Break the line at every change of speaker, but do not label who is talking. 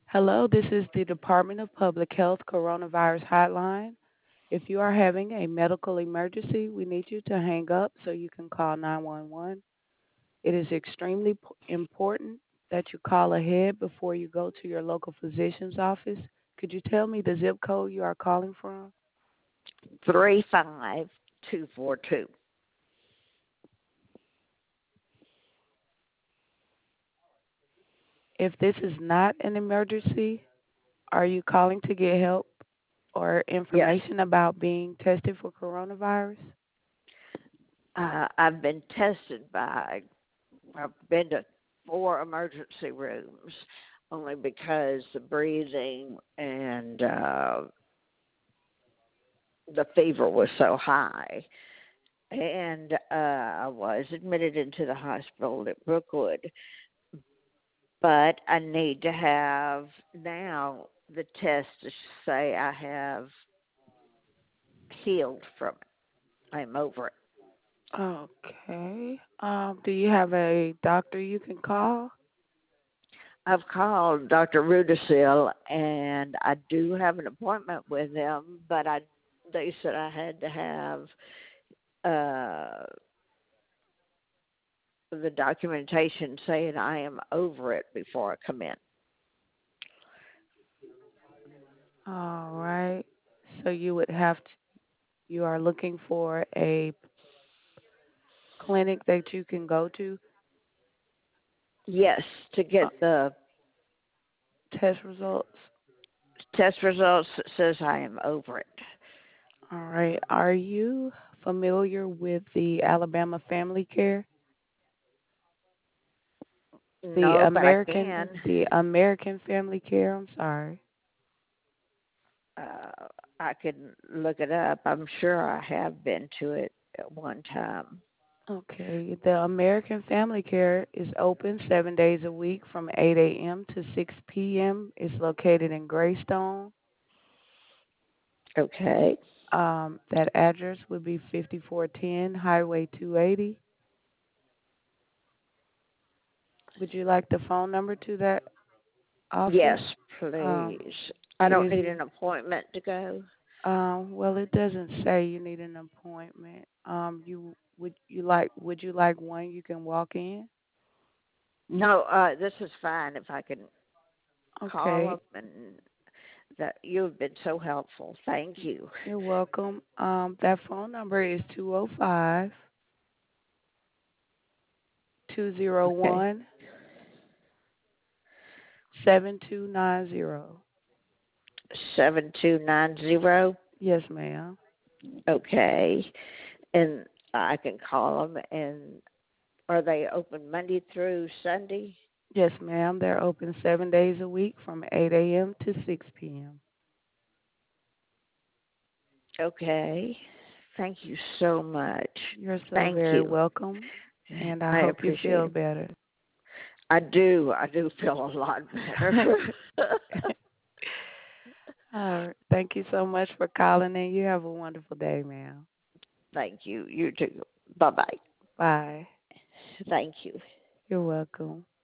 Hello, this is the Department of Public Health Coronavirus Hotline. If you are having a medical emergency, we need you to hang up so you can call 911. It is extremely important that you call ahead before you go to your local physician's office. Could you tell me the zip code you are calling from?
35242.
If this is not an emergency, are you calling to get help or
Yes.
information about being tested for coronavirus?
I've been tested I've been to 4 emergency rooms only because the breathing and the fever was so high. And I was admitted into the hospital at Brookwood, but I need to have now the test to say I have healed from it. I'm over it.
Okay. Do you have a doctor you can call?
I've called Dr. Rudisill, and I do have an appointment with him, but they said I had to have uh, the documentation saying I am over it before I come in.
All right. So you would have to, you are looking for a clinic that you can go to,
Yes, to
uh,
get the
test results.
test results that says I am over it.
All right. Are you familiar with the Alabama Family Care? The
No, but I
American,
can.
the American Family Care, I'm sorry.
Uh, I can look it up. I'm sure I have been to it at one time.
Okay. The American Family Care is open 7 days a week from 8 a.m. to 6 p.m. It's located in Greystone.
Okay.
That address would be 5410 Highway 280. Would you like the phone number to that office?
Yes,
Um,
please. I
it
don't
is.
need an appointment to go.
Well, it doesn't say you need an appointment. Would you like one you can walk in?
No, this is fine if I can call
Okay,
them, and that you've been so helpful. Thank you.
you're welcome. That phone number is 205
Okay.
201 7290.
7290.
Yes, ma'am.
Okay. And I can call them, and are they open Monday through Sunday?
Yes, ma'am. They're open 7 days a week from 8 a.m. to 6 p.m.
Okay. Thank you so much.
You're so
Thank
very
you.
welcome, and I
I
hope you
appreciate
feel
it.
better.
I do. I do feel a lot better.
All right. Thank you so much for calling in. You have a wonderful day, ma'am.
Thank you. You too. Bye bye.
Bye.
Thank you.
You're welcome.